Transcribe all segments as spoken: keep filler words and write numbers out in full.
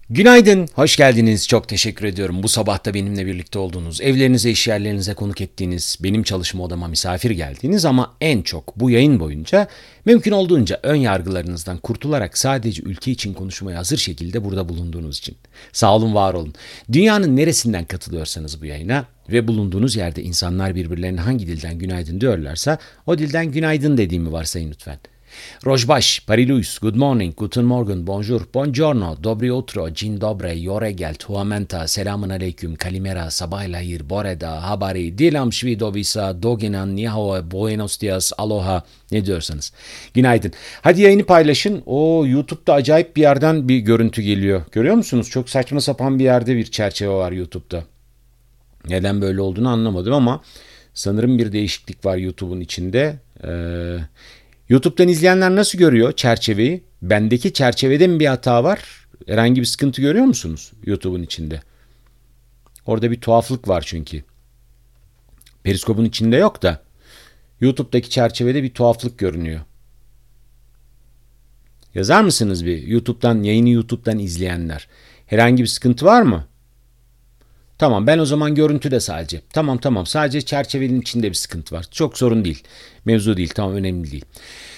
Günaydın, hoş geldiniz. Çok teşekkür ediyorum. Bu sabah da benimle birlikte olduğunuz, evlerinize, iş yerlerinize konuk ettiğiniz, benim çalışma odama misafir geldiğiniz ama en çok bu yayın boyunca mümkün olduğunca ön yargılarınızdan kurtularak sadece ülke için konuşmaya hazır şekilde burada bulunduğunuz için. Sağ olun, var olun. Dünyanın neresinden katılıyorsanız bu yayına ve bulunduğunuz yerde insanlar birbirlerine hangi dilden günaydın diyorlarsa o dilden günaydın dediğimi varsayın lütfen. Rojbaş, Parilus, Good morning, Guten Morgen, Bonjour, Buongiorno, Dobry utro, Dzień dobry, Yoregel, Tuamenta, Selamun aleyküm, Kalimera, Sabahlayır, Boreda, Habari, Dilam Şvidovisa, Doginan, Nihao, Buenos dias, Aloha, ne diyorsanız. Günaydın. Hadi yayını paylaşın. O YouTube'da acayip bir yerden bir görüntü geliyor. Görüyor musunuz? Çok saçma sapan bir yerde bir çerçeve var YouTube'da. Neden böyle olduğunu anlamadım ama sanırım bir değişiklik var YouTube'un içinde. Eee... YouTube'dan izleyenler nasıl görüyor çerçeveyi? Bendeki çerçevede mi bir hata var? Herhangi bir sıkıntı görüyor musunuz YouTube'un içinde? Orada bir tuhaflık var çünkü. Periskop'un içinde yok da YouTube'daki çerçevede bir tuhaflık görünüyor. Yazar mısınız bir YouTube'dan, yayını YouTube'dan izleyenler? Herhangi bir sıkıntı var mı? Tamam, ben o zaman görüntüde sadece. Tamam tamam sadece çerçevenin içinde bir sıkıntı var. Çok sorun değil. Mevzu değil, tamam, önemli değil.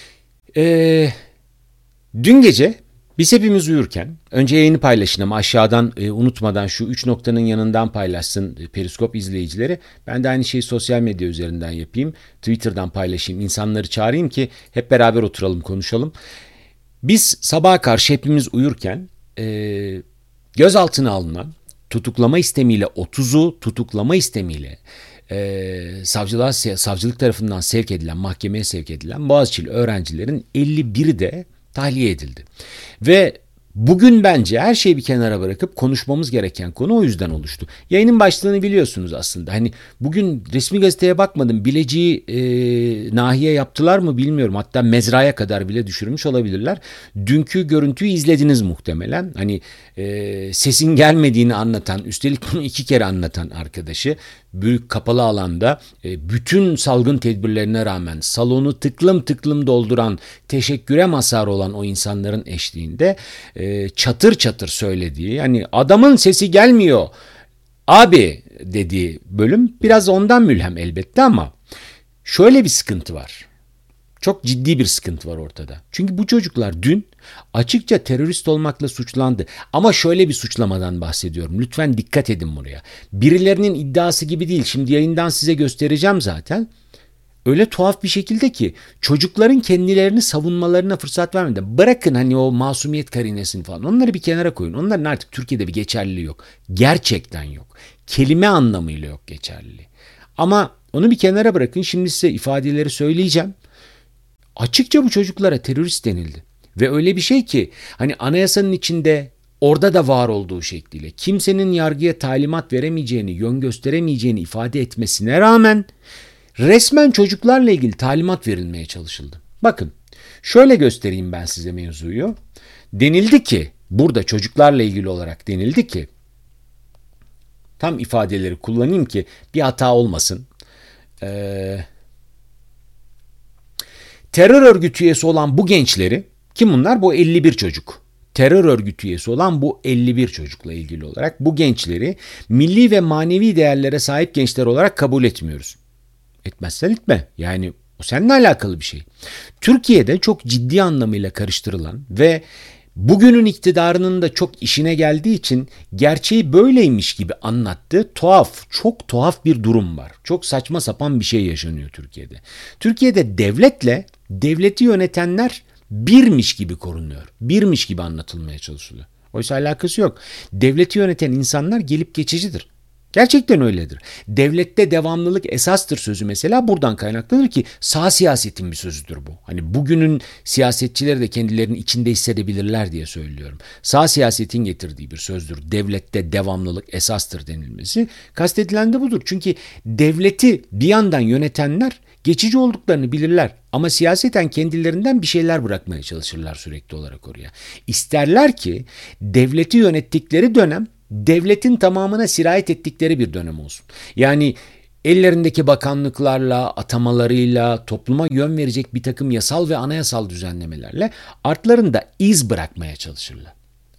Ee, dün gece biz hepimiz uyurken önce yayını paylaşın ama aşağıdan e, unutmadan şu üç noktanın yanından paylaşsın e, Periskop izleyicileri. Ben de aynı şeyi sosyal medya üzerinden yapayım. Twitter'dan paylaşayım. İnsanları çağırayım ki hep beraber oturalım, konuşalım. Biz sabaha karşı hepimiz uyurken e, gözaltına alınan, tutuklama istemiyle otuzu tutuklama istemiyle e, savcılığa, savcılık tarafından sevk edilen, mahkemeye sevk edilen Boğaziçi'li öğrencilerin elli biri de tahliye edildi. Ve bugün bence her şeyi bir kenara bırakıp konuşmamız gereken konu o yüzden oluştu. Yayının başlığını biliyorsunuz aslında. Hani bugün resmi gazeteye bakmadım. Bileciği e, nahiye yaptılar mı bilmiyorum. Hatta mezraya kadar bile düşürmüş olabilirler. Dünkü görüntüyü izlediniz muhtemelen. Hani e, sesin gelmediğini anlatan, üstelik bunu iki kere anlatan arkadaşı büyük kapalı alanda e, bütün salgın tedbirlerine rağmen salonu tıklım tıklım dolduran, teşekküre mazhar olan o insanların eşliğinde e, çatır çatır söylediği, hani adamın sesi gelmiyor abi dediği bölüm biraz ondan mülhem elbette ama şöyle bir sıkıntı var. Çok ciddi bir sıkıntı var ortada. Çünkü bu çocuklar dün açıkça terörist olmakla suçlandı. Ama şöyle bir suçlamadan bahsediyorum. Lütfen dikkat edin buraya. Birilerinin iddiası gibi değil. Şimdi yayından size göstereceğim zaten. Öyle tuhaf bir şekilde ki çocukların kendilerini savunmalarına fırsat vermeden bırakın hani o masumiyet karinesini falan, onları bir kenara koyun. Onların artık Türkiye'de bir geçerliliği yok. Gerçekten yok. Kelime anlamıyla yok geçerliliği. Ama onu bir kenara bırakın. Şimdi size ifadeleri söyleyeceğim. Açıkça bu çocuklara terörist denildi. Ve öyle bir şey ki hani anayasanın içinde orada da var olduğu şekliyle kimsenin yargıya talimat veremeyeceğini, yön gösteremeyeceğini ifade etmesine rağmen resmen çocuklarla ilgili talimat verilmeye çalışıldı. Bakın şöyle göstereyim ben size mevzuyu. Denildi ki, burada çocuklarla ilgili olarak denildi ki, tam ifadeleri kullanayım ki bir hata olmasın. Eee... Terör örgütü üyesi olan bu gençleri, kim bunlar? Bu elli bir çocuk. Terör örgütü üyesi olan bu elli bir çocukla ilgili olarak bu gençleri milli ve manevi değerlere sahip gençler olarak kabul etmiyoruz. Etmezsen etme. Yani o seninle alakalı bir şey. Türkiye'de çok ciddi anlamıyla karıştırılan ve bugünün iktidarının da çok işine geldiği için gerçeği böyleymiş gibi anlattığı tuhaf, çok tuhaf bir durum var. Çok saçma sapan bir şey yaşanıyor Türkiye'de. Türkiye'de devletle devleti yönetenler birmiş gibi korunuyor. Birmiş gibi anlatılmaya çalışılıyor. Oysa alakası yok. Devleti yöneten insanlar gelip geçicidir. Gerçekten öyledir. Devlette devamlılık esastır sözü mesela buradan kaynaklanır ki sağ siyasetin bir sözüdür bu. Hani bugünün siyasetçileri de kendilerini içinde hissedebilirler diye söylüyorum. Sağ siyasetin getirdiği bir sözdür. Devlette devamlılık esastır denilmesi. Kastedilen de budur. Çünkü devleti bir yandan yönetenler geçici olduklarını bilirler. Ama siyaseten kendilerinden bir şeyler bırakmaya çalışırlar sürekli olarak oraya. İsterler ki devleti yönettikleri dönem devletin tamamına sirayet ettikleri bir dönem olsun. Yani ellerindeki bakanlıklarla, atamalarıyla, topluma yön verecek bir takım yasal ve anayasal düzenlemelerle artlarında iz bırakmaya çalışırlar.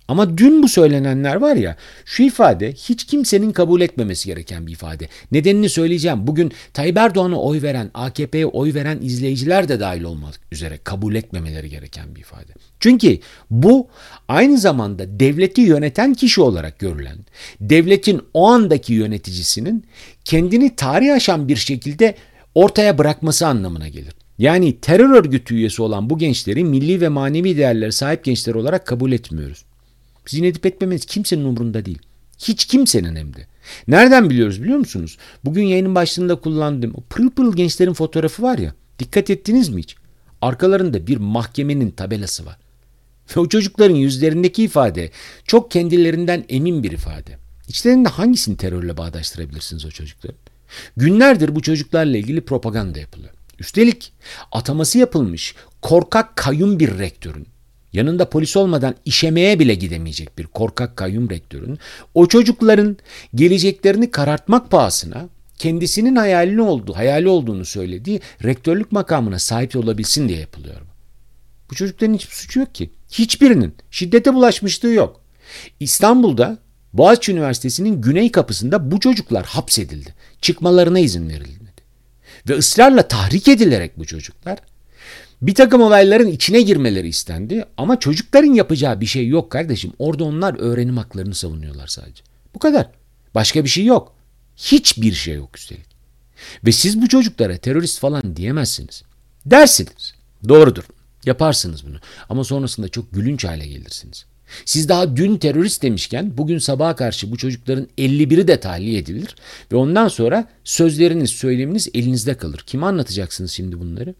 Ama dün bu söylenenler var ya, şu ifade hiç kimsenin kabul etmemesi gereken bir ifade. Nedenini söyleyeceğim. Bugün Tayyip Erdoğan'a oy veren, A K P'ye oy veren izleyiciler de dahil olmak üzere kabul etmemeleri gereken bir ifade. Çünkü bu aynı zamanda devleti yöneten kişi olarak görülen, devletin o andaki yöneticisinin kendini tarih aşan bir şekilde ortaya bırakması anlamına gelir. Yani terör örgütü üyesi olan bu gençleri milli ve manevi değerlere sahip gençler olarak kabul etmiyoruz. Sizin edip etmemeniz kimsenin umurunda değil. Hiç kimsenin hem de. Nereden biliyoruz biliyor musunuz? Bugün yayının başlığında kullandığım o pırıl pırıl gençlerin fotoğrafı var ya. Dikkat ettiniz mi hiç? Arkalarında bir mahkemenin tabelası var. Ve o çocukların yüzlerindeki ifade çok kendilerinden emin bir ifade. İçlerinde hangisini terörle bağdaştırabilirsiniz o çocukların? Günlerdir bu çocuklarla ilgili propaganda yapılıyor. Üstelik ataması yapılmış korkak kayyum bir rektörün, yanında polis olmadan işemeye bile gidemeyecek bir korkak kayyum rektörün, o çocukların geleceklerini karartmak pahasına kendisinin hayali olduğu, hayali olduğunu söylediği rektörlük makamına sahip olabilsin diye yapılıyor. Bu çocukların hiçbir suçu yok ki. Hiçbirinin şiddete bulaşmışlığı yok. İstanbul'da Boğaziçi Üniversitesi'nin güney kapısında bu çocuklar hapsedildi. Çıkmalarına izin verilmedi. Ve ısrarla tahrik edilerek bu çocuklar bir takım olayların içine girmeleri istendi. Ama çocukların yapacağı bir şey yok kardeşim. Orada onlar öğrenim haklarını savunuyorlar sadece. Bu kadar. Başka bir şey yok. Hiçbir şey yok üstelik. Ve siz bu çocuklara terörist falan diyemezsiniz. Dersiniz. Doğrudur. Yaparsınız bunu. Ama sonrasında çok gülünç hale gelirsiniz. Siz daha dün terörist demişken bugün sabaha karşı bu çocukların elli biri de tahliye edilir. Ve ondan sonra sözleriniz, söyleminiz elinizde kalır. Kime anlatacaksınız şimdi bunları?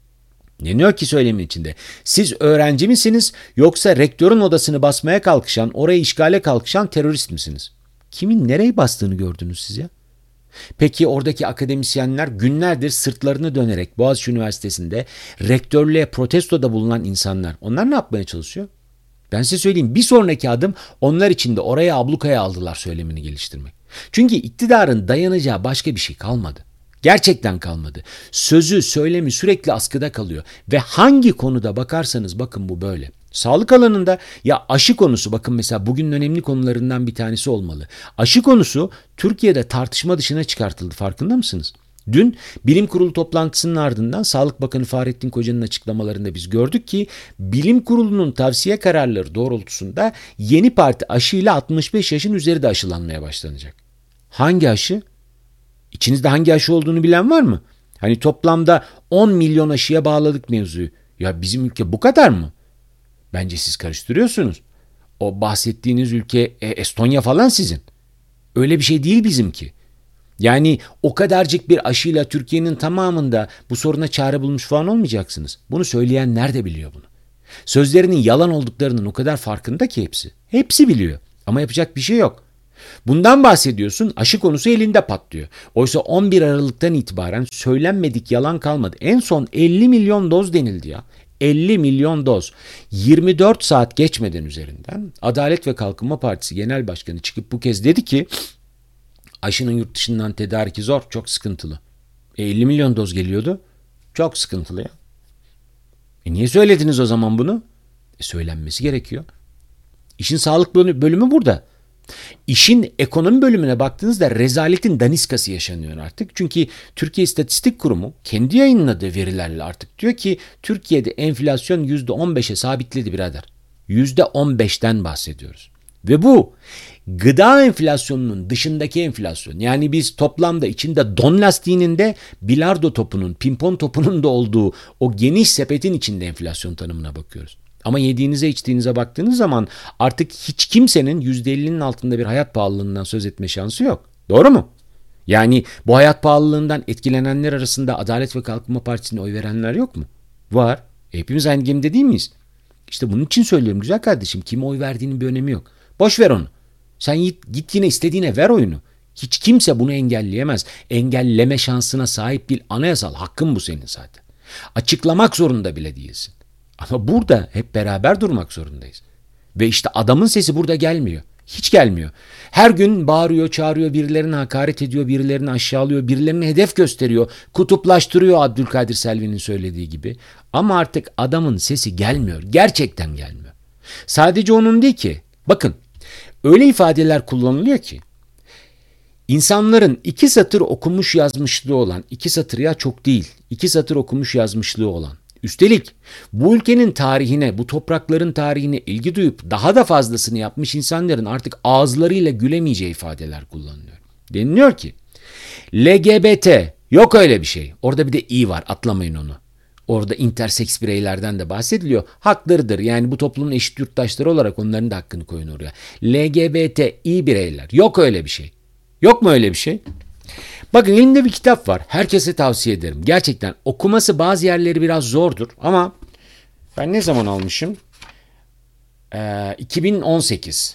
Ne diyor ki söylemin içinde? Siz öğrenci misiniz yoksa rektörün odasını basmaya kalkışan, orayı işgale kalkışan terörist misiniz? Kimin nereyi bastığını gördünüz siz ya? Peki oradaki akademisyenler günlerdir sırtlarını dönerek Boğaziçi Üniversitesi'nde rektörlüğe protestoda bulunan insanlar. Onlar ne yapmaya çalışıyor? Ben size söyleyeyim, bir sonraki adım onlar için de oraya ablukaya aldılar söylemini geliştirmek. Çünkü iktidarın dayanacağı başka bir şey kalmadı. Gerçekten kalmadı. Sözü, söylemi sürekli askıda kalıyor. Ve hangi konuda bakarsanız bakın bu böyle. Sağlık alanında ya aşı konusu, bakın mesela bugünün önemli konularından bir tanesi olmalı. Aşı konusu Türkiye'de tartışma dışına çıkartıldı, farkında mısınız? Dün bilim kurulu toplantısının ardından Sağlık Bakanı Fahrettin Koca'nın açıklamalarında biz gördük ki bilim kurulunun tavsiye kararları doğrultusunda yeni parti aşıyla altmış beş yaşın üzeri de aşılanmaya başlanacak. Hangi aşı? İçinizde hangi aşı olduğunu bilen var mı? Hani toplamda on milyon aşıya bağladık mevzuyu. Ya bizim ülke bu kadar mı? Bence siz karıştırıyorsunuz. O bahsettiğiniz ülke e, Estonya falan sizin. Öyle bir şey değil bizimki. Yani o kadarcık bir aşıyla Türkiye'nin tamamında bu soruna çare bulmuş falan olmayacaksınız. Bunu söyleyenler de biliyor bunu. Sözlerinin yalan olduklarının o kadar farkında ki hepsi. Hepsi biliyor. Ama yapacak bir şey yok. Bundan bahsediyorsun, aşı konusu elinde patlıyor. Oysa on bir Aralık'tan itibaren söylenmedik yalan kalmadı. En son elli milyon doz denildi ya. elli milyon doz. yirmi dört saat geçmeden üzerinden Adalet ve Kalkınma Partisi Genel Başkanı çıkıp bu kez dedi ki aşının yurt dışından tedariki zor, çok sıkıntılı. E elli milyon doz geliyordu. Çok sıkıntılı ya. E niye söylediniz o zaman bunu? E söylenmesi gerekiyor. İşin sağlık bölümü burada. İşin ekonomi bölümüne baktığınızda rezaletin daniskası yaşanıyor artık. Çünkü Türkiye İstatistik Kurumu kendi yayınladığı verilerle artık diyor ki Türkiye'de enflasyon yüzde on beşe sabitledi birader. yüzde on beşten bahsediyoruz. Ve bu gıda enflasyonunun dışındaki enflasyon. Yani biz toplamda içinde don lastiğinin de bilardo topunun, pimpon topunun da olduğu o geniş sepetin içinde enflasyon tanımına bakıyoruz. Ama yediğinize içtiğinize baktığınız zaman artık hiç kimsenin yüzde ellinin altında bir hayat pahalılığından söz etme şansı yok. Doğru mu? Yani bu hayat pahalılığından etkilenenler arasında Adalet ve Kalkınma Partisi'ne oy verenler yok mu? Var. E hepimiz aynı gemide değil miyiz? İşte bunun için söylüyorum güzel kardeşim. Kime oy verdiğinin bir önemi yok. Boş ver onu. Sen git, git yine istediğine ver oyunu. Hiç kimse bunu engelleyemez. Engelleme şansına sahip değil. Anayasal hakkın bu senin zaten. Açıklamak zorunda bile değilsin. Ama burada hep beraber durmak zorundayız. Ve işte adamın sesi burada gelmiyor. Hiç gelmiyor. Her gün bağırıyor, çağırıyor, birilerine hakaret ediyor, birilerini aşağılıyor, birilerini hedef gösteriyor, kutuplaştırıyor Abdülkadir Selvi'nin söylediği gibi. Ama artık adamın sesi gelmiyor. Gerçekten gelmiyor. Sadece onun değil ki. Bakın, öyle ifadeler kullanılıyor ki insanların iki satır okumuş yazmışlığı olan, iki satır ya çok değil, iki satır okumuş yazmışlığı olan, üstelik bu ülkenin tarihine, bu toprakların tarihine ilgi duyup daha da fazlasını yapmış insanların artık ağızlarıyla gülemeyeceği ifadeler kullanılıyor. Deniliyor ki L G B T yok öyle bir şey. Orada bir de İ var, atlamayın onu. Orada interseks bireylerden de bahsediliyor. Haklarıdır. Yani bu toplumun eşit yurttaşları olarak onların da hakkını koyun oraya. L G B T İ bireyler. Yok öyle bir şey. Yok mu öyle bir şey? Bakın elimde bir kitap var. Herkese tavsiye ederim. Gerçekten okuması bazı yerleri biraz zordur ama ben ne zaman almışım? Ee, iki bin on sekiz.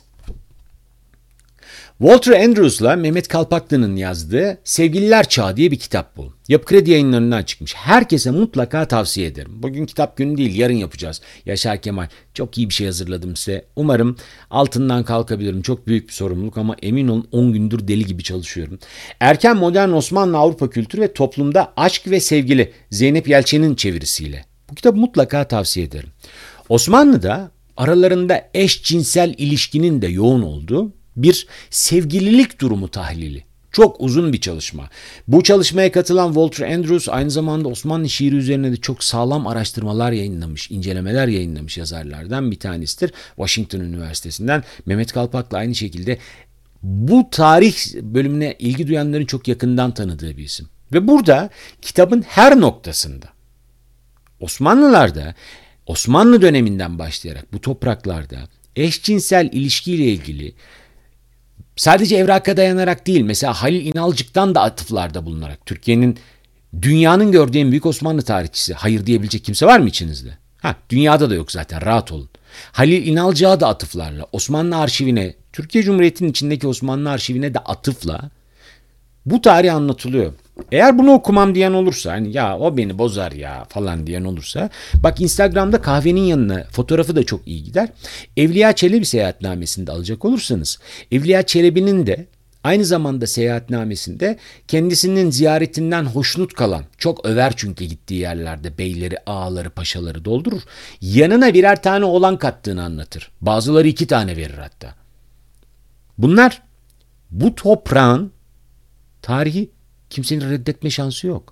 Walter Andrews'la Mehmet Kalpaklı'nın yazdığı Sevgililer Çağı diye bir kitap bu. Yapı Kredi Yayınları'ndan çıkmış. Herkese mutlaka tavsiye ederim. Bugün kitap günü değil, yarın yapacağız. Yaşar Kemal, çok iyi bir şey hazırladım size. Umarım altından kalkabilirim. Çok büyük bir sorumluluk ama emin olun on gündür deli gibi çalışıyorum. Erken Modern Osmanlı Avrupa Kültürü ve Toplumda Aşk ve Sevgili, Zeynep Yelçen'in çevirisiyle. Bu kitabı mutlaka tavsiye ederim. Osmanlı'da aralarında eşcinsel ilişkinin de yoğun olduğu bir sevgililik durumu tahlili. Çok uzun bir çalışma. Bu çalışmaya katılan Walter Andrews aynı zamanda Osmanlı şiiri üzerine de çok sağlam araştırmalar yayınlamış, incelemeler yayınlamış yazarlardan bir tanesidir. Washington Üniversitesi'nden. Mehmet Kalpaklı aynı şekilde bu tarih bölümüne ilgi duyanların çok yakından tanıdığı bir isim. Ve burada kitabın her noktasında Osmanlılarda, Osmanlı döneminden başlayarak bu topraklarda eşcinsel ilişkiyle ilgili sadece evraka dayanarak değil, mesela Halil İnalcık'tan da atıflarda bulunarak, Türkiye'nin, dünyanın gördüğü en büyük Osmanlı tarihçisi, hayır diyebilecek kimse var mı içinizde? Ha, dünyada da yok zaten, rahat olun. Halil İnalcık'a da atıflarla, Osmanlı arşivine, Türkiye Cumhuriyeti'nin içindeki Osmanlı arşivine de atıfla bu tarih anlatılıyor. Eğer bunu okumam diyen olursa, hani ya o beni bozar ya falan diyen olursa, bak Instagram'da kahvenin yanına fotoğrafı da çok iyi gider. Evliya Çelebi seyahatnamesinde alacak olursanız, Evliya Çelebi'nin de aynı zamanda seyahatnamesinde kendisinin ziyaretinden hoşnut kalan, çok över çünkü gittiği yerlerde beyleri, ağaları, paşaları doldurur. Yanına birer tane oğlan kattığını anlatır. Bazıları iki tane verir hatta. Bunlar bu toprağın tarihi, kimsenin reddetme şansı yok.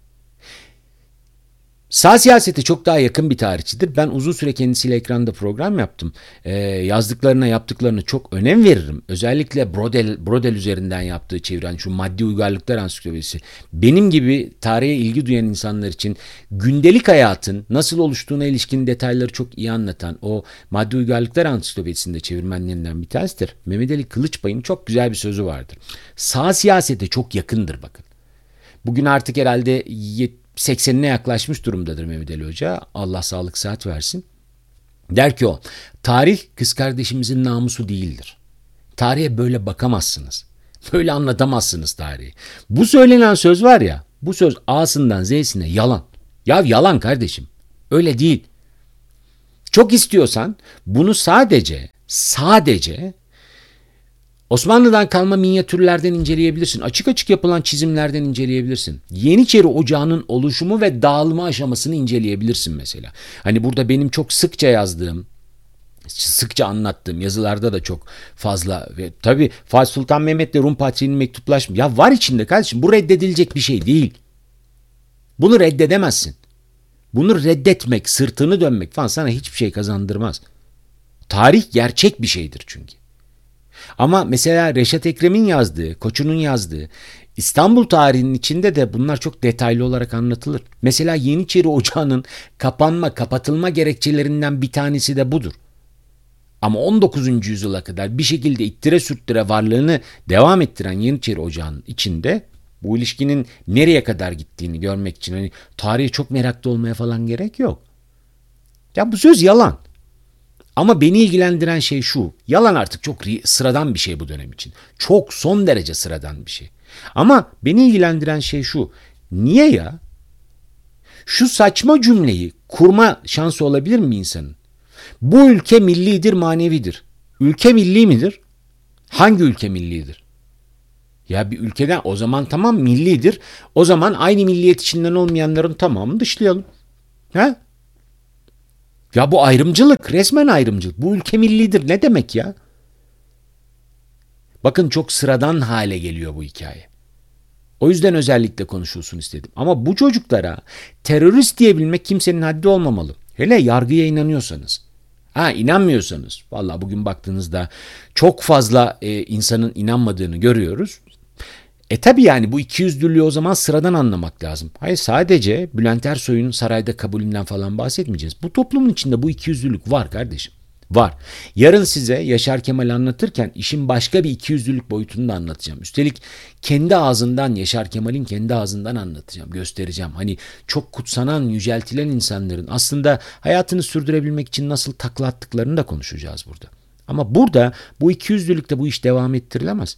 Sağ siyasete çok daha yakın bir tarihçidir. Ben uzun süre kendisiyle ekranda program yaptım. Ee, yazdıklarına, yaptıklarına çok önem veririm. Özellikle Brodel, Brodel üzerinden yaptığı çeviri, yani şu Maddi Uygarlıklar Ansiklopedisi. Benim gibi tarihe ilgi duyan insanlar için gündelik hayatın nasıl oluştuğuna ilişkin detayları çok iyi anlatan o Maddi Uygarlıklar Ansiklopedisi'nde çevirmenlerinden bir tanesidir. Mehmet Ali Kılıçbay'ın çok güzel bir sözü vardır. Sağ siyasete çok yakındır bakın. Bugün artık herhalde seksenine yaklaşmış durumdadır Mehmet Ali Hoca. Allah sağlık sıhhat versin. Der ki o, tarih kız kardeşimizin namusu değildir. Tarihe böyle bakamazsınız. Böyle anlatamazsınız tarihi. Bu söylenen söz var ya, bu söz A'sından Z'sine yalan. Ya yalan kardeşim. Öyle değil. Çok istiyorsan bunu sadece, sadece Osmanlı'dan kalma minyatürlerden inceleyebilirsin. Açık açık yapılan çizimlerden inceleyebilirsin. Yeniçeri Ocağı'nın oluşumu ve dağılma aşamasını inceleyebilirsin mesela. Hani burada benim çok sıkça yazdığım, sıkça anlattığım yazılarda da çok fazla ve tabii Fatih Sultan Mehmet'le Rum Patriği'nin mektuplaşması. Ya var içinde kardeşim, bu reddedilecek bir şey değil. Bunu reddedemezsin. Bunu reddetmek, sırtını dönmek falan sana hiçbir şey kazandırmaz. Tarih gerçek bir şeydir çünkü. Ama mesela Reşat Ekrem'in yazdığı, Koçu'nun yazdığı İstanbul tarihinin içinde de bunlar çok detaylı olarak anlatılır. Mesela Yeniçeri Ocağı'nın kapanma, kapatılma gerekçelerinden bir tanesi de budur. Ama on dokuzuncu yüzyıla kadar bir şekilde ittire sürttüre varlığını devam ettiren Yeniçeri Ocağı'nın içinde bu ilişkinin nereye kadar gittiğini görmek için hani tarihe çok meraklı olmaya falan gerek yok. Ya bu söz yalan. Ama beni ilgilendiren şey şu. Yalan artık çok sıradan bir şey bu dönem için. Çok son derece sıradan bir şey. Ama beni ilgilendiren şey şu. Niye ya? Şu saçma cümleyi kurma şansı olabilir mi insanın? Bu ülke millidir, manevidir. Ülke milli midir? Hangi ülke millidir? Ya bir ülkeden o zaman tamam millidir. O zaman aynı milliyet içinden olmayanların tamamını dışlayalım. Ha? Ya bu ayrımcılık, resmen ayrımcılık. Bu ülke millidir ne demek ya? Bakın çok sıradan hale geliyor bu hikaye. O yüzden özellikle konuşulsun istedim. Ama bu çocuklara terörist diyebilmek kimsenin haddi olmamalı. Hele yargıya inanıyorsanız. Ha inanmıyorsanız. Vallahi bugün baktığınızda çok fazla e, insanın inanmadığını görüyoruz. E tabi yani bu ikiyüzlülüğü o zaman sıradan anlamak lazım. Hayır sadece Bülent Ersoy'un sarayda kabulünden falan bahsetmeyeceğiz. Bu toplumun içinde bu ikiyüzlülük var kardeşim. Var. Yarın size Yaşar Kemal anlatırken işin başka bir ikiyüzlülük boyutunu da anlatacağım. Üstelik kendi ağzından, Yaşar Kemal'in kendi ağzından anlatacağım, göstereceğim. Hani çok kutsanan, yüceltilen insanların aslında hayatını sürdürebilmek için nasıl takla attıklarını da konuşacağız burada. Ama burada bu ikiyüzlülükte bu iş devam ettirilemez.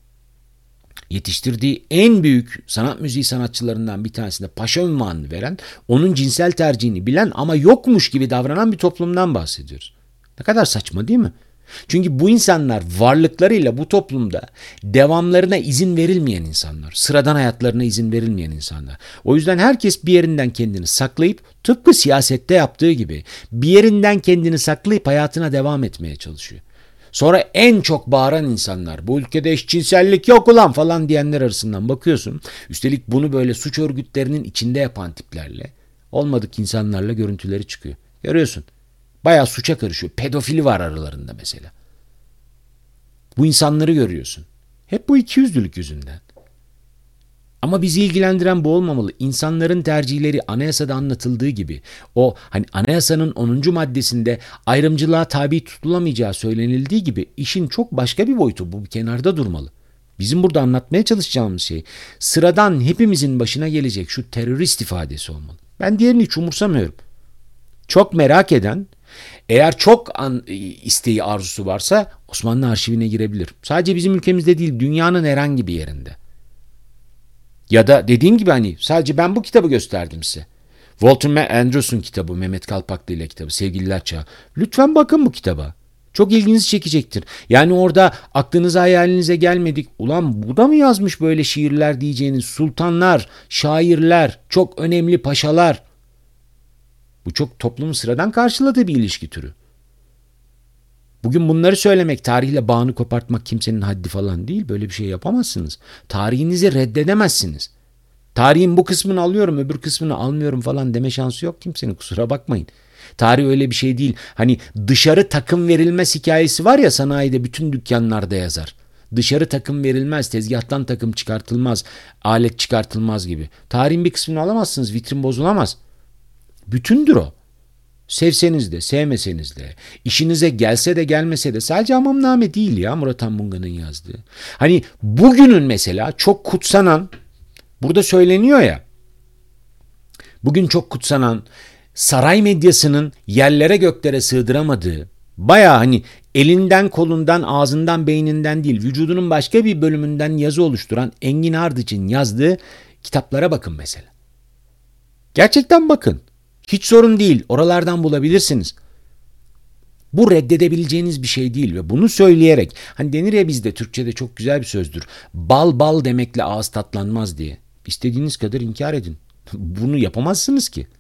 Yetiştirdiği en büyük sanat müziği sanatçılarından bir tanesine paşa unvanını veren, onun cinsel tercihini bilen ama yokmuş gibi davranan bir toplumdan bahsediyoruz. Ne kadar saçma değil mi? Çünkü bu insanlar varlıklarıyla bu toplumda devamlarına izin verilmeyen insanlar, sıradan hayatlarına izin verilmeyen insanlar. O yüzden herkes bir yerinden kendini saklayıp tıpkı siyasette yaptığı gibi bir yerinden kendini saklayıp hayatına devam etmeye çalışıyor. Sonra en çok bağıran insanlar, bu ülkede eşcinsellik yok ulan falan diyenler arasından bakıyorsun. Üstelik bunu böyle suç örgütlerinin içinde yapan tiplerle, olmadık insanlarla görüntüleri çıkıyor. Görüyorsun. Bayağı suça karışıyor. Pedofili var aralarında mesela. Bu insanları görüyorsun. Hep bu ikiyüzlülük yüzünden. Ama bizi ilgilendiren bu olmamalı. İnsanların tercihleri anayasada anlatıldığı gibi, o hani anayasanın onuncu maddesinde ayrımcılığa tabi tutulamayacağı söylenildiği gibi işin çok başka bir boyutu, bu bir kenarda durmalı. Bizim burada anlatmaya çalışacağımız şey sıradan hepimizin başına gelecek şu terörist ifadesi olmalı. Ben diğerini hiç umursamıyorum. Çok merak eden, eğer çok an, isteği arzusu varsa Osmanlı arşivine girebilir. Sadece bizim ülkemizde değil, dünyanın herhangi bir yerinde. Ya da dediğim gibi hani sadece ben bu kitabı gösterdim size. Walter Andrews'un kitabı, Mehmet Kalpaklı ile kitabı, Sevgililer Çağı. Lütfen bakın bu kitaba. Çok ilginizi çekecektir. Yani orada aklınıza hayalinize gelmedik. Ulan bu da mı yazmış böyle şiirler diyeceğiniz sultanlar, şairler, çok önemli paşalar. Bu çok toplumun sıradan karşıladığı bir ilişki türü. Bugün bunları söylemek, tarihle bağını kopartmak kimsenin haddi falan değil. Böyle bir şey yapamazsınız. Tarihinizi reddedemezsiniz. Tarihin bu kısmını alıyorum, öbür kısmını almıyorum falan deme şansı yok kimsenin, kusura bakmayın. Tarih öyle bir şey değil. Hani dışarı takım verilmez hikayesi var ya, sanayide bütün dükkanlarda yazar. Dışarı takım verilmez, tezgahtan takım çıkartılmaz, alet çıkartılmaz gibi. Tarihin bir kısmını alamazsınız, vitrin bozulamaz. Bütündür o. Sevseniz de, sevmeseniz de, işinize gelse de gelmese de, sadece hamamname değil ya Murat Anmunga'nın yazdığı. Hani bugünün mesela çok kutsanan, burada söyleniyor ya, bugün çok kutsanan, saray medyasının yerlere göklere sığdıramadığı, bayağı hani elinden kolundan ağzından beyninden değil, vücudunun başka bir bölümünden yazı oluşturan Engin Ardıç'ın yazdığı kitaplara bakın mesela. Gerçekten bakın. Hiç sorun değil. Oralardan bulabilirsiniz. Bu reddedebileceğiniz bir şey değil ve bunu söyleyerek, hani denir ya bizde, Türkçe'de çok güzel bir sözdür. Bal bal demekle ağız tatlanmaz diye. İstediğiniz kadar inkar edin. Bunu yapamazsınız ki.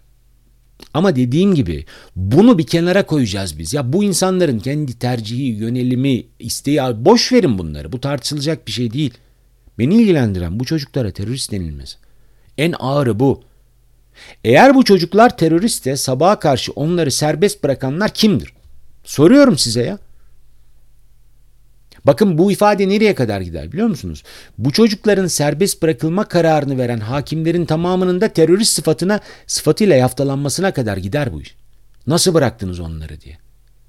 Ama dediğim gibi bunu bir kenara koyacağız biz. Ya bu insanların kendi tercihi, yönelimi, isteği, boş verin bunları. Bu tartışılacak bir şey değil. Beni ilgilendiren bu çocuklara terörist denilmesi. En ağırı bu. Eğer bu çocuklar teröristse sabaha karşı onları serbest bırakanlar kimdir? Soruyorum size ya. Bakın bu ifade nereye kadar gider biliyor musunuz? Bu çocukların serbest bırakılma kararını veren hakimlerin tamamının da terörist sıfatına, sıfatıyla yaftalanmasına kadar gider bu iş. Nasıl bıraktınız onları diye.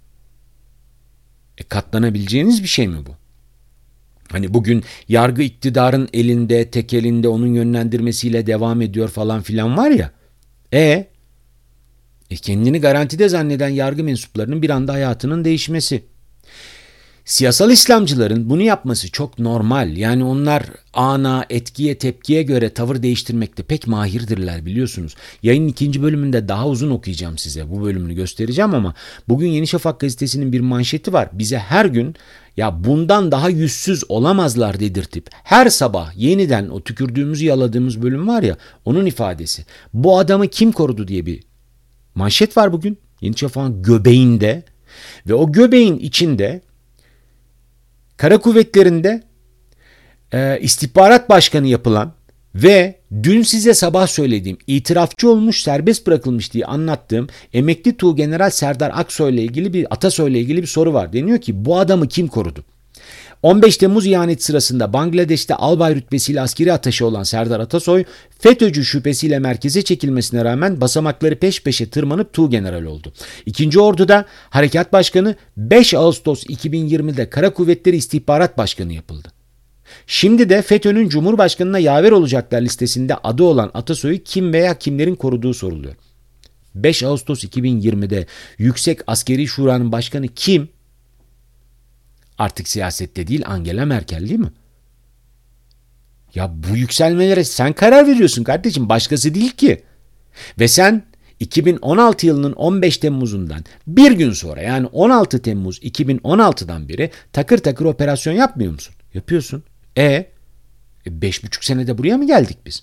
E katlanabileceğiniz bir şey mi bu? Hani bugün yargı iktidarın elinde, tek elinde, onun yönlendirmesiyle devam ediyor falan filan var ya. E, e kendini garantide zanneden yargı mensuplarının bir anda hayatının değişmesi. Siyasal İslamcıların bunu yapması çok normal. Yani onlar ana, etkiye, tepkiye göre tavır değiştirmekte pek mahirdirler biliyorsunuz. Yayının ikinci bölümünde daha uzun okuyacağım size. Bu bölümünü göstereceğim ama bugün Yeni Şafak gazetesinin bir manşeti var. Bize her gün ya bundan daha yüzsüz olamazlar dedirtip her sabah yeniden o tükürdüğümüzü yaladığımız bölüm var ya, onun ifadesi. Bu adamı kim korudu diye bir manşet var bugün. Yeni Şafak'ın göbeğinde ve o göbeğin içinde Kara Kuvvetleri'nde e, istihbarat başkanı yapılan ve dün size sabah söylediğim, itirafçı olmuş, serbest bırakılmış diye anlattığım emekli Tuğgeneral Serdar Aksoy ile ilgili bir Atasoy ile ilgili bir soru var. Deniyor ki bu adamı kim korudu? on beş Temmuz ihaneti sırasında Bangladeş'te albay rütbesiyle askeri ateşi olan Serdar Atasoy, FETÖ'cü şüphesiyle merkeze çekilmesine rağmen basamakları peş peşe tırmanıp Tuğgeneral oldu. İkinci Ordu'da Harekat Başkanı, beş Ağustos iki bin yirmide Kara Kuvvetleri İstihbarat Başkanı yapıldı. Şimdi de FETÖ'nün Cumhurbaşkanı'na yaver olacaklar listesinde adı olan Atasoy'u kim veya kimlerin koruduğu soruluyor. beş Ağustos iki bin yirmide Yüksek Askeri Şura'nın başkanı kim? Artık siyasette değil, Angela Merkel değil mi? Ya bu yükselmelere sen karar veriyorsun kardeşim, başkası değil ki. Ve sen iki bin on altı yılının on beş Temmuz'undan bir gün sonra, yani on altı Temmuz iki bin on altıdan beri takır takır operasyon yapmıyor musun? Yapıyorsun. E beş buçuk senede buraya mı geldik biz?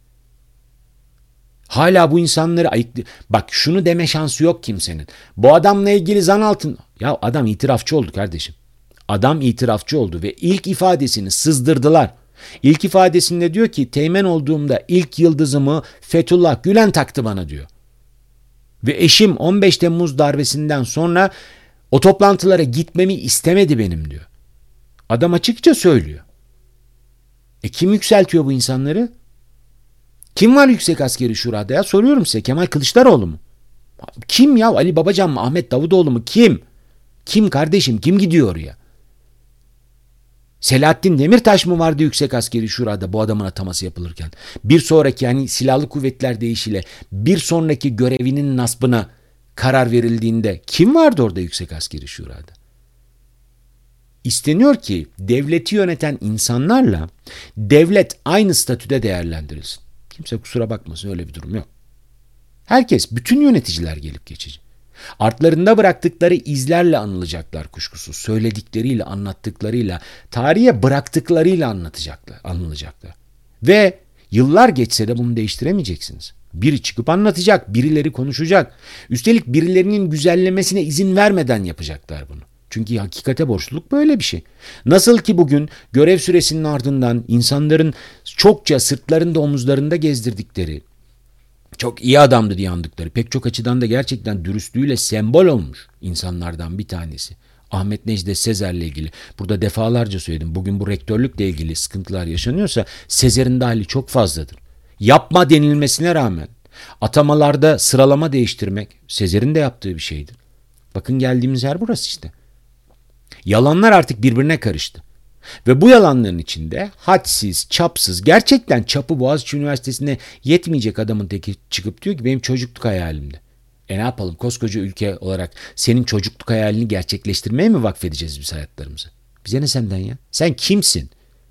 Hala bu insanları ayıklı... Bak şunu deme şansı yok kimsenin. Bu adamla ilgili zan altın... Ya adam itirafçı oldu kardeşim. Adam itirafçı oldu ve ilk ifadesini sızdırdılar. İlk ifadesinde diyor ki teğmen olduğumda ilk yıldızımı Fethullah Gülen taktı bana diyor. Ve eşim on beş Temmuz darbesinden sonra o toplantılara gitmemi istemedi benim diyor. Adam açıkça söylüyor. E kim yükseltiyor bu insanları? Kim var Yüksek Askeri Şura'da ya? Soruyorum size. Kemal Kılıçdaroğlu mu? Kim ya? Ali Babacan mı? Ahmet Davutoğlu mu? Kim? Kim kardeşim? Kim gidiyor oraya? Selahattin Demirtaş mı vardı Yüksek Askeri Şura'da bu adamın ataması yapılırken? Bir sonraki, yani silahlı kuvvetler değişiyle bir sonraki görevinin nasbına karar verildiğinde kim vardı orada Yüksek Askeri Şura'da? İsteniyor ki devleti yöneten insanlarla devlet aynı statüde değerlendirilsin. Kimse kusura bakmasın, öyle bir durum yok. Herkes, bütün yöneticiler gelip geçici. Artlarında bıraktıkları izlerle anılacaklar kuşkusuz. Söyledikleriyle, anlattıklarıyla, tarihe bıraktıklarıyla anlatacaklar, anılacaklar. Ve yıllar geçse de bunu değiştiremeyeceksiniz. Biri çıkıp anlatacak, birileri konuşacak. Üstelik birilerinin güzellemesine izin vermeden yapacaklar bunu. Çünkü hakikate borçluluk böyle bir şey. Nasıl ki bugün görev süresinin ardından insanların çokça sırtlarında, omuzlarında gezdirdikleri, çok iyi adamdı diye andıkları, pek çok açıdan da gerçekten dürüstlüğüyle sembol olmuş insanlardan bir tanesi. Ahmet Necdet Sezer'le ilgili. Burada defalarca söyledim. Bugün bu rektörlükle ilgili sıkıntılar yaşanıyorsa Sezer'in de hali çok fazladır. Yapma denilmesine rağmen atamalarda sıralama değiştirmek Sezer'in de yaptığı bir şeydir. Bakın geldiğimiz yer burası işte. Yalanlar artık birbirine karıştı. Ve bu yalanların içinde hadsiz, çapsız, gerçekten çapı Boğaziçi Üniversitesi'ne yetmeyecek adamın teki çıkıp diyor ki benim çocukluk hayalimdi. E ne yapalım, koskoca ülke olarak senin çocukluk hayalini gerçekleştirmeye mi vakfedeceğiz biz hayatlarımızı? Bize ne senden ya? Sen kimsin?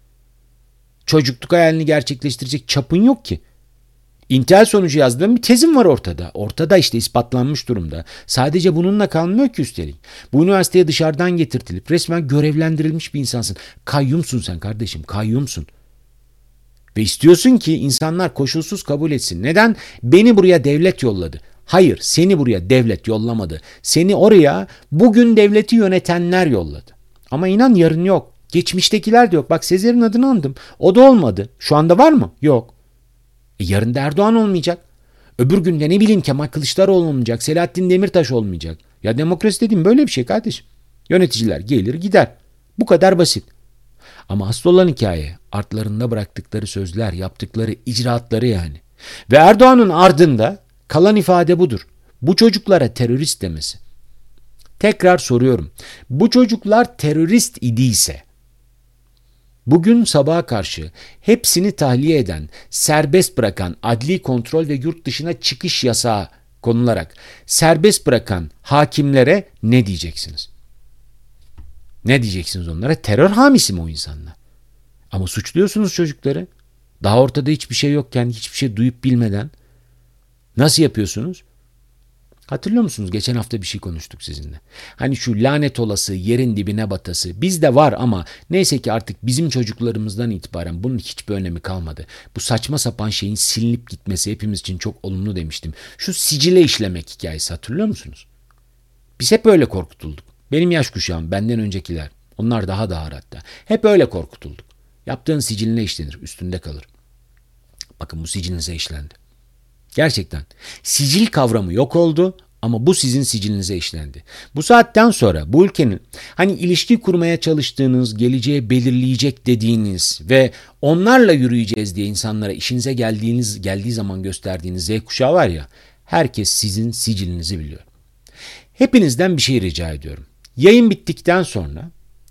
Çocukluk hayalini gerçekleştirecek çapın yok ki. İntihal sonucu yazdığım bir tezim var ortada. Ortada işte, ispatlanmış durumda. Sadece bununla kalmıyor ki üstelik. Bu üniversiteye dışarıdan getirtilip resmen görevlendirilmiş bir insansın. Kayyumsun sen kardeşim, kayyumsun. Ve istiyorsun ki insanlar koşulsuz kabul etsin. Neden? Beni buraya devlet yolladı. Hayır, seni buraya devlet yollamadı. Seni oraya bugün devleti yönetenler yolladı. Ama inan yarın yok. Geçmiştekiler de yok. Bak Sezer'in adını andım. O da olmadı. Şu anda var mı? Yok. E yarın da Erdoğan olmayacak. Öbür günde ne bileyim Kemal Kılıçdaroğlu olmayacak. Selahattin Demirtaş olmayacak. Ya demokrasi dediğim böyle bir şey kardeşim. Yöneticiler gelir gider. Bu kadar basit. Ama asıl olan hikaye artlarında bıraktıkları sözler, yaptıkları icraatları yani. Ve Erdoğan'ın ardında kalan ifade budur. Bu çocuklara terörist demesi. Tekrar soruyorum. Bu çocuklar terörist idiyse, bugün sabaha karşı hepsini tahliye eden, serbest bırakan, adli kontrol ve yurt dışına çıkış yasağı konularak serbest bırakan hakimlere ne diyeceksiniz? Ne diyeceksiniz onlara? Terör hamisi mi o insanlar? Ama suçluyorsunuz çocukları. Daha ortada hiçbir şey yokken, hiçbir şey duyup bilmeden. Nasıl yapıyorsunuz? Hatırlıyor musunuz? Geçen hafta bir şey konuştuk sizinle. Hani şu lanet olası yerin dibine batası bizde var ama neyse ki artık bizim çocuklarımızdan itibaren bunun hiçbir önemi kalmadı. Bu saçma sapan şeyin silinip gitmesi hepimiz için çok olumlu demiştim. Şu sicile işlemek hikayesi hatırlıyor musunuz? Biz hep öyle korkutulduk. Benim yaş kuşağım, benden öncekiler. Onlar daha da ağır hatta. Hep öyle korkutulduk. Yaptığın siciline işlenir, üstünde kalır. Bakın bu sicilinize işlendi. Gerçekten. Sicil kavramı yok oldu ama bu sizin sicilinize işlendi. Bu saatten sonra bu ülkenin hani ilişki kurmaya çalıştığınız, geleceği belirleyecek dediğiniz ve onlarla yürüyeceğiz diye insanlara işinize geldiğiniz geldiği zaman gösterdiğiniz Z kuşağı var ya, herkes sizin sicilinizi biliyor. Hepinizden bir şey rica ediyorum. Yayın bittikten sonra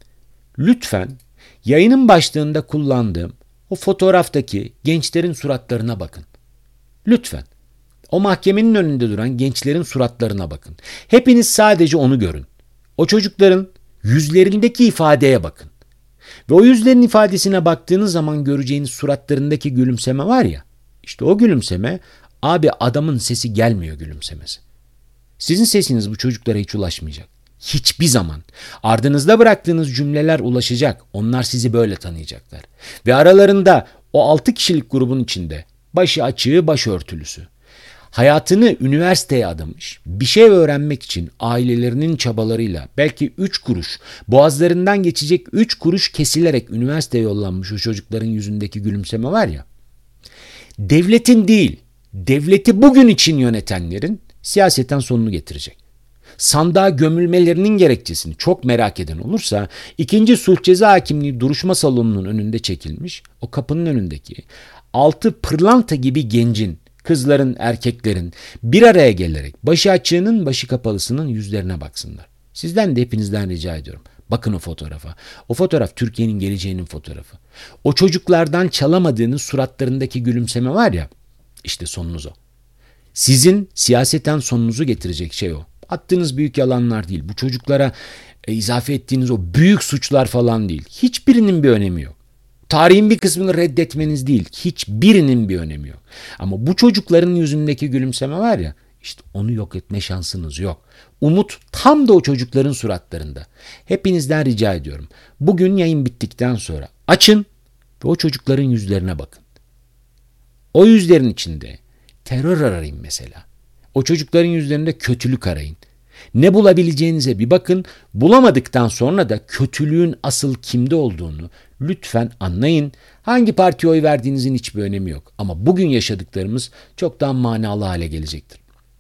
lütfen yayının başlığında kullandığım o fotoğraftaki gençlerin suratlarına bakın. Lütfen. O mahkemenin önünde duran gençlerin suratlarına bakın. Hepiniz sadece onu görün. O çocukların yüzlerindeki ifadeye bakın. Ve o yüzlerin ifadesine baktığınız zaman göreceğiniz suratlarındaki gülümseme var ya, işte o gülümseme, abi adamın sesi gelmiyor gülümsemesi. Sizin sesiniz bu çocuklara hiç ulaşmayacak. Hiçbir zaman. Ardınızda bıraktığınız cümleler ulaşacak. Onlar sizi böyle tanıyacaklar. Ve aralarında o altı kişilik grubun içinde başı açığı, başörtülüsü, hayatını üniversiteye adamış, bir şey öğrenmek için ailelerinin çabalarıyla belki üç kuruş, boğazlarından geçecek üç kuruş kesilerek üniversiteye yollanmış o çocukların yüzündeki gülümseme var ya, devletin değil, devleti bugün için yönetenlerin siyaseten sonunu getirecek. Sandığa gömülmelerinin gerekçesini çok merak eden olursa, ikinci Sulh Ceza Hakimliği duruşma salonunun önünde çekilmiş, o kapının önündeki altı pırlanta gibi gencin, kızların, erkeklerin bir araya gelerek başı açığının, başı kapalısının yüzlerine baksınlar. Sizden de hepinizden rica ediyorum. Bakın o fotoğrafa. O fotoğraf Türkiye'nin geleceğinin fotoğrafı. O çocuklardan çalamadığınız suratlarındaki gülümseme var ya, işte sonunuz o. Sizin siyaseten sonunuzu getirecek şey o. Attığınız büyük yalanlar değil. Bu çocuklara e, izafe ettiğiniz o büyük suçlar falan değil. Hiçbirinin bir önemi yok. Tarihin bir kısmını reddetmeniz değil. Hiçbirinin bir önemi yok. Ama bu çocukların yüzündeki gülümseme var ya, işte onu yok etme şansınız yok. Umut tam da o çocukların suratlarında. Hepinizden rica ediyorum. Bugün yayın bittikten sonra açın ve o çocukların yüzlerine bakın. O yüzlerin içinde terör arayın mesela. O çocukların yüzlerinde kötülük arayın. Ne bulabileceğinize bir bakın. Bulamadıktan sonra da kötülüğün asıl kimde olduğunu lütfen anlayın. Hangi partiye oy verdiğinizin hiçbir önemi yok. Ama bugün yaşadıklarımız çok daha manalı hale gelecektir.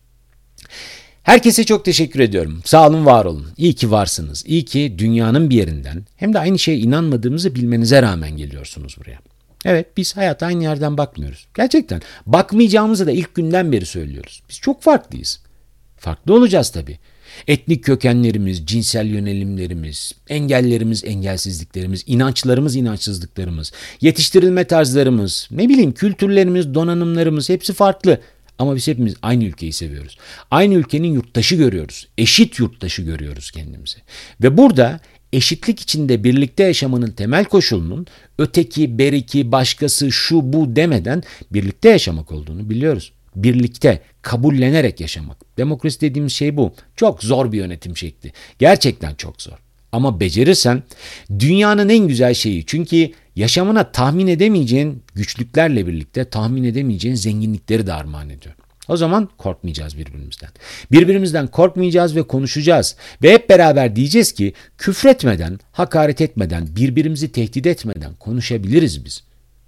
Herkese çok teşekkür ediyorum. Sağ olun, var olun. İyi ki varsınız. İyi ki dünyanın bir yerinden hem de aynı şeye inanmadığımızı bilmenize rağmen geliyorsunuz buraya. Evet, biz hayata aynı yerden bakmıyoruz. Gerçekten bakmayacağımızı da ilk günden beri söylüyoruz. Biz çok farklıyız. Farklı olacağız tabii. Etnik kökenlerimiz, cinsel yönelimlerimiz, engellerimiz, engelsizliklerimiz, inançlarımız, inançsızlıklarımız, yetiştirilme tarzlarımız, ne bileyim kültürlerimiz, donanımlarımız hepsi farklı. Ama biz hepimiz aynı ülkeyi seviyoruz. Aynı ülkenin yurttaşı görüyoruz. Eşit yurttaşı görüyoruz kendimizi. Ve burada eşitlik içinde birlikte yaşamanın temel koşulunun öteki, beriki, başkası, şu, bu demeden birlikte yaşamak olduğunu biliyoruz. Birlikte, kabullenerek yaşamak. Demokrasi dediğimiz şey bu. Çok zor bir yönetim şekli. Gerçekten çok zor. Ama becerirsen dünyanın en güzel şeyi. Çünkü yaşamına tahmin edemeyeceğin güçlüklerle birlikte tahmin edemeyeceğin zenginlikleri de armağan ediyor. O zaman korkmayacağız birbirimizden. Birbirimizden korkmayacağız ve konuşacağız. Ve hep beraber diyeceğiz ki küfretmeden, hakaret etmeden, birbirimizi tehdit etmeden konuşabiliriz biz.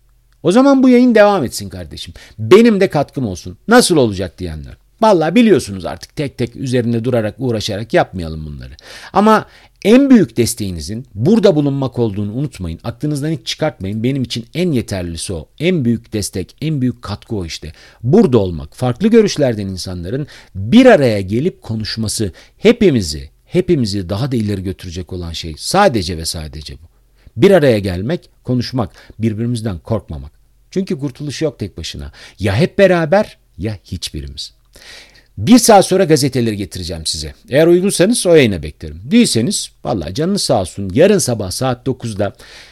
O zaman bu yayın devam etsin kardeşim. Benim de katkım olsun. Nasıl olacak diyenler. Vallahi biliyorsunuz artık tek tek üzerinde durarak uğraşarak yapmayalım bunları. Ama en büyük desteğinizin burada bulunmak olduğunu unutmayın. Aklınızdan hiç çıkartmayın. Benim için en yeterlisi o. En büyük destek, en büyük katkı o işte. Burada olmak, farklı görüşlerden insanların bir araya gelip konuşması hepimizi, hepimizi daha da ileri götürecek olan şey sadece ve sadece bu. Bir araya gelmek, konuşmak, birbirimizden korkmamak. Çünkü kurtuluş yok tek başına. Ya hep beraber ya hiçbirimiz. Bir saat sonra gazeteleri getireceğim size. Eğer uygunsanız o yayına beklerim. Değilseniz vallahi canınız sağ olsun. Yarın sabah saat dokuzda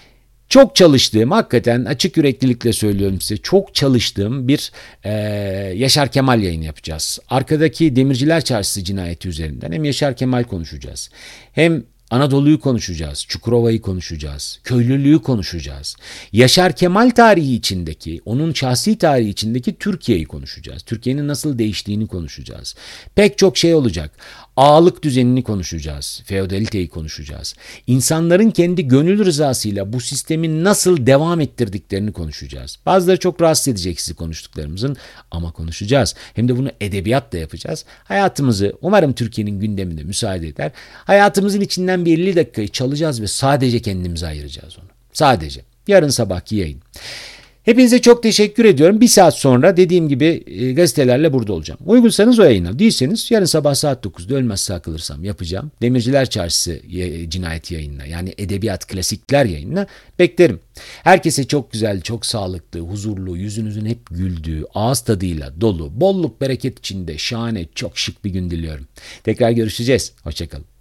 çok çalıştığım, hakikaten açık yüreklilikle söylüyorum size, çok çalıştığım bir e, Yaşar Kemal yayını yapacağız. Arkadaki Demirciler Çarşısı cinayeti üzerinden hem Yaşar Kemal konuşacağız, hem Anadolu'yu konuşacağız, Çukurova'yı konuşacağız, köylülüğü konuşacağız. Yaşar Kemal tarihi içindeki, onun şahsi tarihi içindeki Türkiye'yi konuşacağız. Türkiye'nin nasıl değiştiğini konuşacağız. Pek çok şey olacak. Ağalık düzenini konuşacağız. Feodaliteyi konuşacağız. İnsanların kendi gönül rızasıyla bu sistemi nasıl devam ettirdiklerini konuşacağız. Bazıları çok rahatsız edecek sizi konuştuklarımızın ama konuşacağız. Hem de bunu edebiyatla yapacağız. Hayatımızı umarım Türkiye'nin gündeminde müsaade eder. Hayatımızın içinden bir elli dakikayı çalacağız ve sadece kendimize ayıracağız onu. Sadece. Yarın sabahki yayın. Hepinize çok teşekkür ediyorum. Bir saat sonra dediğim gibi e, gazetelerle burada olacağım. Uygunsanız o yayına, değilseniz yarın sabah saat dokuzda ölmezse akılırsam yapacağım. Demirciler Çarşısı e, cinayet yayınına, yani edebiyat klasikler yayınına beklerim. Herkese çok güzel, çok sağlıklı, huzurlu, yüzünüzün hep güldüğü, ağız tadıyla dolu, bolluk bereket içinde şahane, çok şık bir gün diliyorum. Tekrar görüşeceğiz. Hoşçakalın.